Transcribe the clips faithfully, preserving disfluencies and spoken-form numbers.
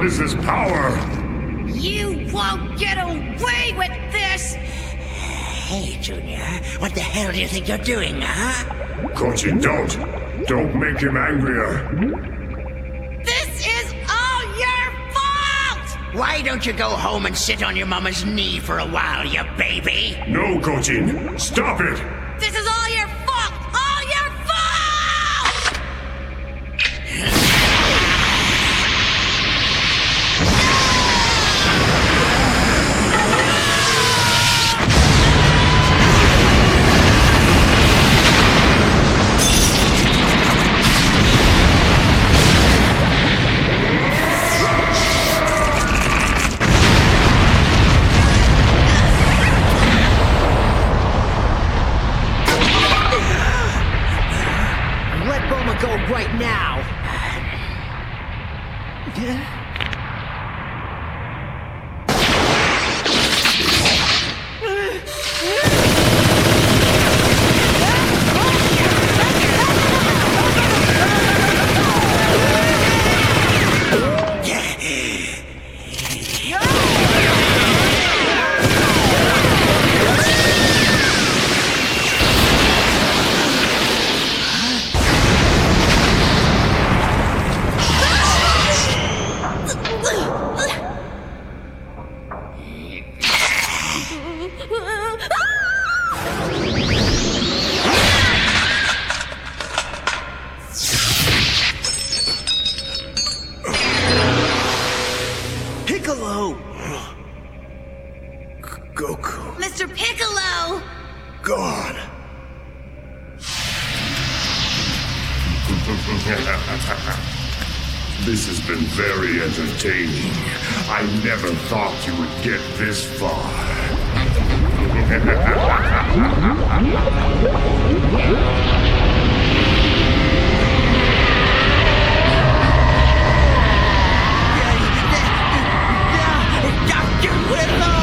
is this power? You won't get away with this! Hey, Junior, what the hell do you think you're doing, huh? Koji, don't! Don't make him angrier! This is all your fault! Why don't you go home and sit on your mama's knee for a while, you baby? No, Koji! Stop it! This is all your fault! All your fault! Go right now. Yeah. Piccolo! Goku. Mister Piccolo! Gone. This has been very entertaining. I never thought you would get this far. Doctor Willow!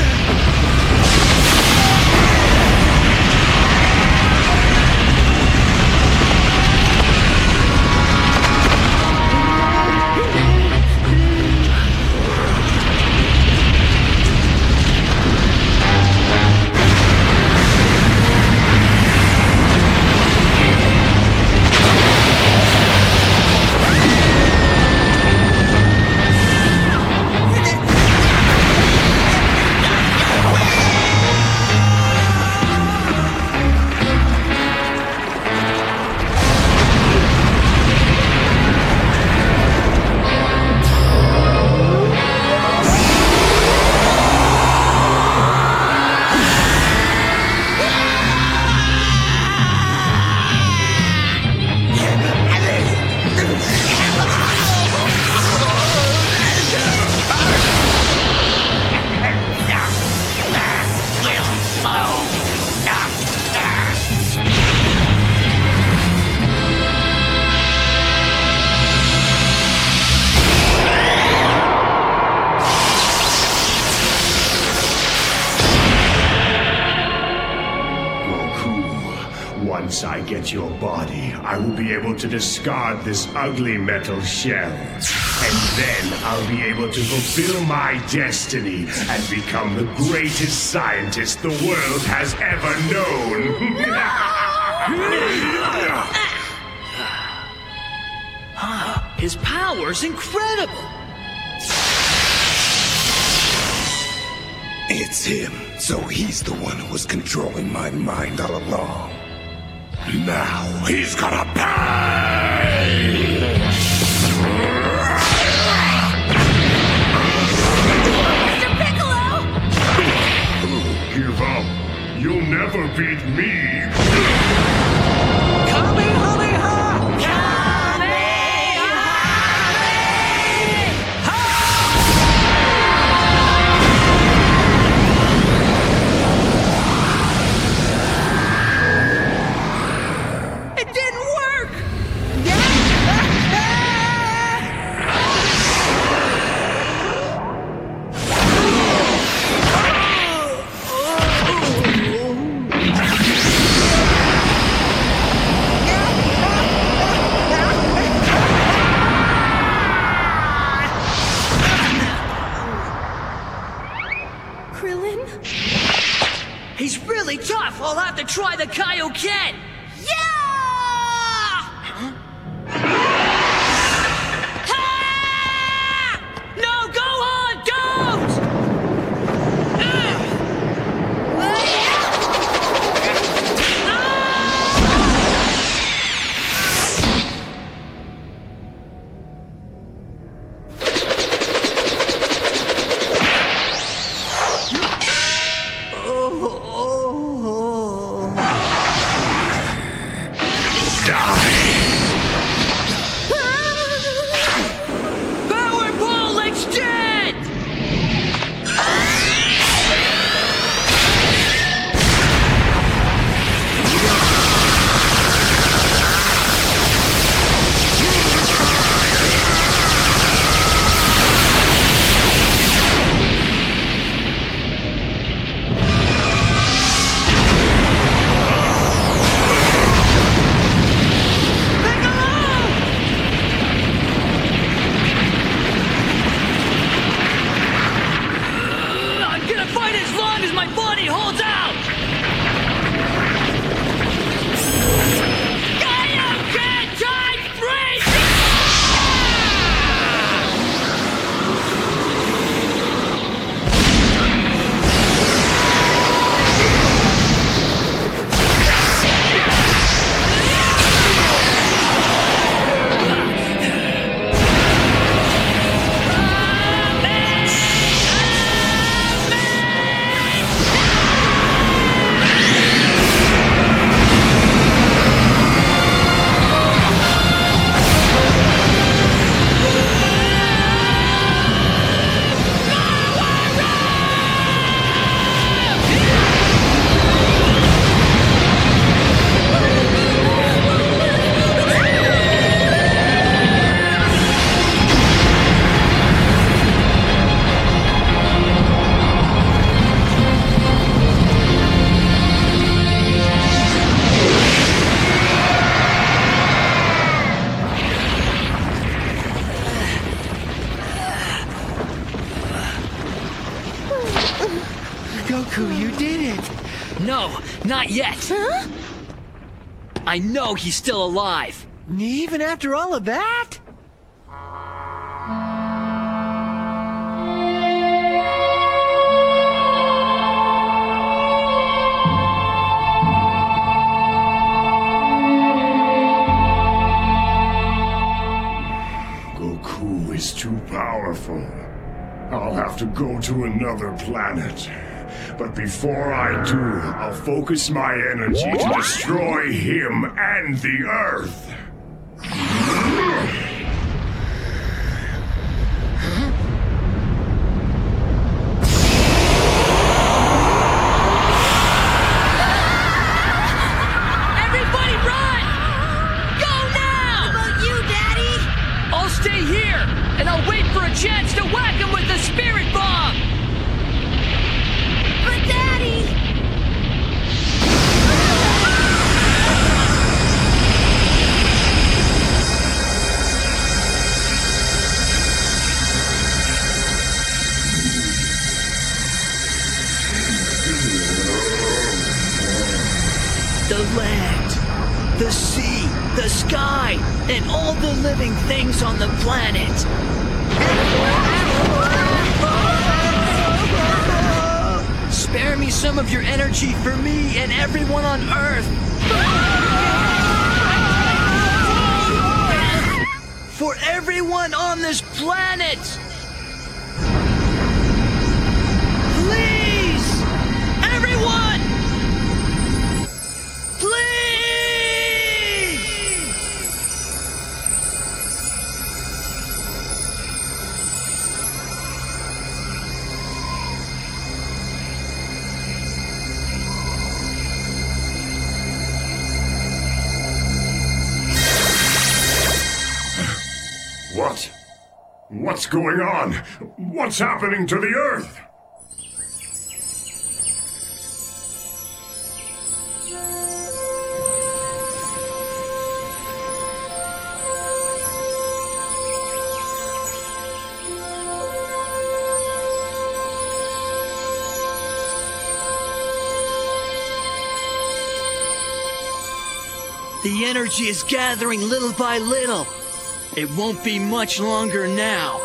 Once I get your body, I will be able to discard this ugly metal shell. And then I'll be able to fulfill my destiny and become the greatest scientist the world has ever known. His power's incredible! It's him. So he's the one who was controlling my mind all along. Now he's gonna pay! Mister Piccolo! Give up. You'll never beat me. Kamehameha! Yeah! again! Yeah! Huh? Ah! No, go on, don't! Goku, you did it! No, not yet! Huh? I know he's still alive! Even after all of that? Goku is too powerful. I'll have to go to another planet. But before I do, I'll focus my energy to destroy him and the Earth. Everybody run! Go now! How about you, Daddy? I'll stay here, and I'll wait for a chance to whack him with the spirit bomb! But Daddy! The land, the sea, the sky, and all the living things on the planet. Spare me some of your energy for me and everyone on Earth. For everyone on this planet. Please! Everyone! Please! What? What's going on? What's happening to the Earth? The energy is gathering little by little. It won't be much longer now.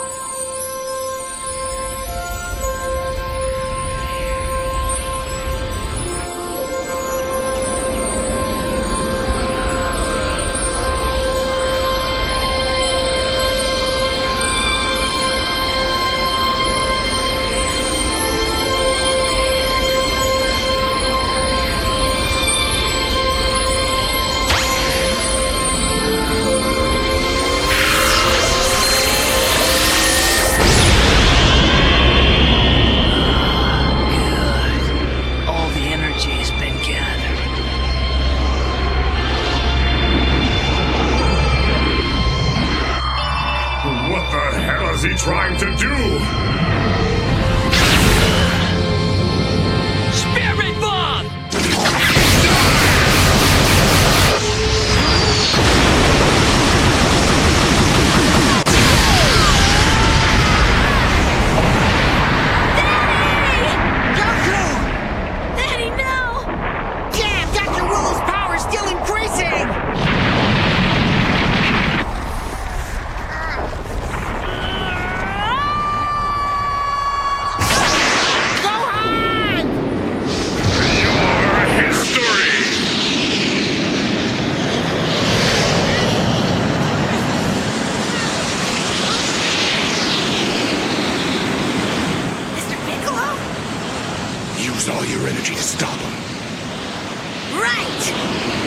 What is he trying to do? Spirit Bomb! Daddy, no! Damn, Doctor Willow's power is still increasing! Use all your energy to stop him. Right!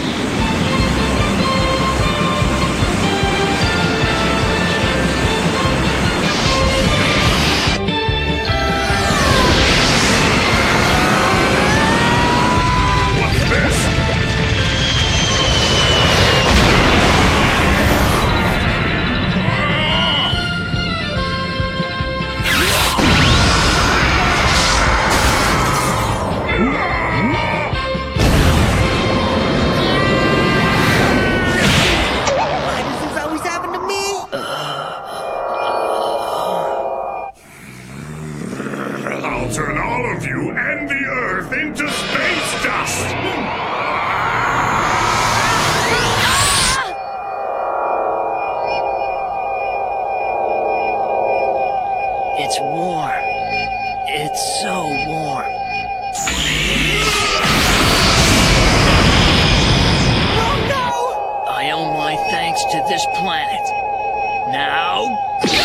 Turn all of you and the Earth into space dust! It's warm. It's so warm. Oh no! I owe my thanks to this planet. Now,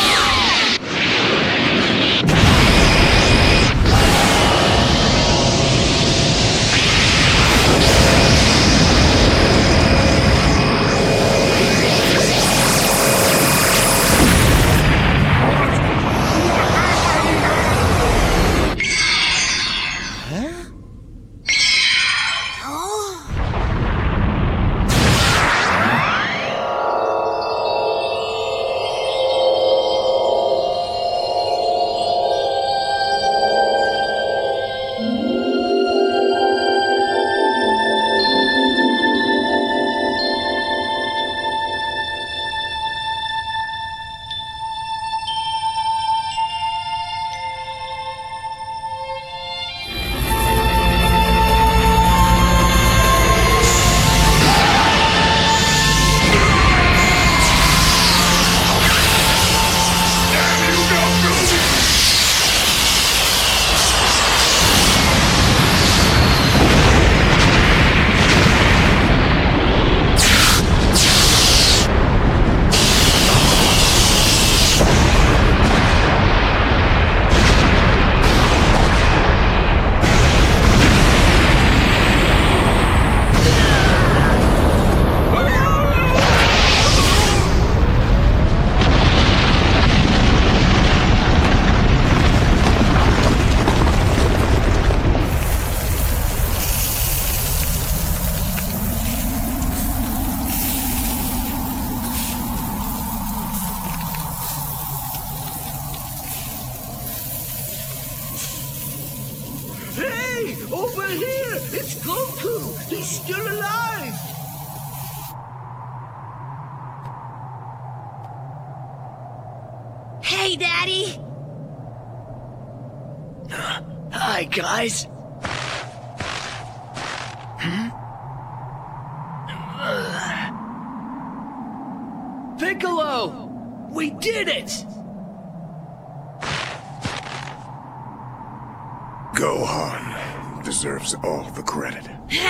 Hey! Over here! It's Goku! He's still alive! Hey, Daddy! hi guys. Hmm? Uh, Piccolo! We did it! Gohan deserves all the credit.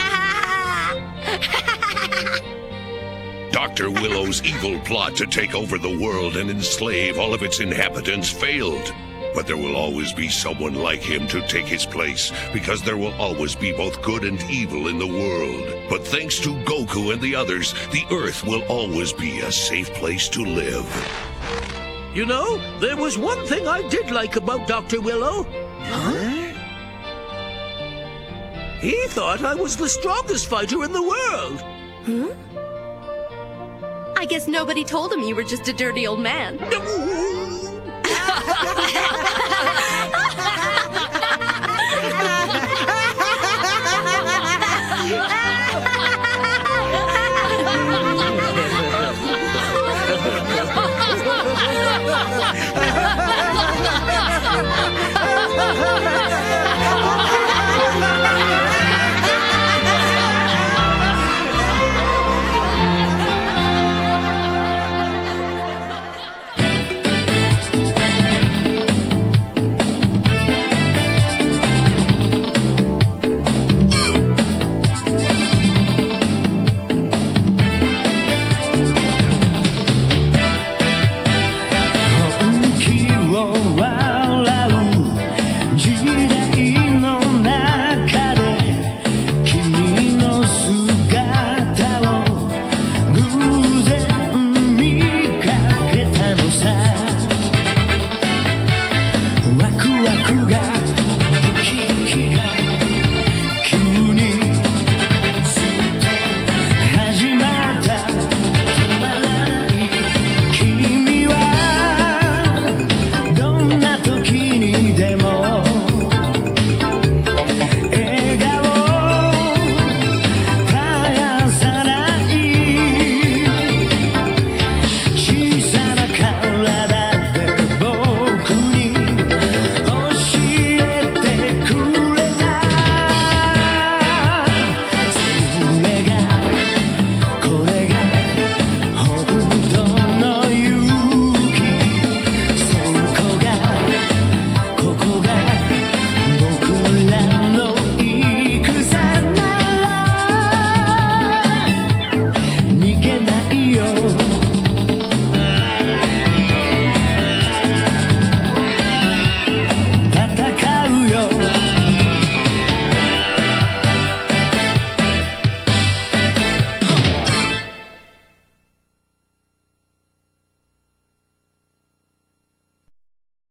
Doctor Willow's evil plot to take over the world and enslave all of its inhabitants failed. But there will always be someone like him to take his place, because there will always be both good and evil in the world. But thanks to Goku and the others, the Earth will always be a safe place to live. You know, there was one thing I did like about Doctor Willow. Huh? He thought I was the strongest fighter in the world. Huh? I guess nobody told him you were just a dirty old man.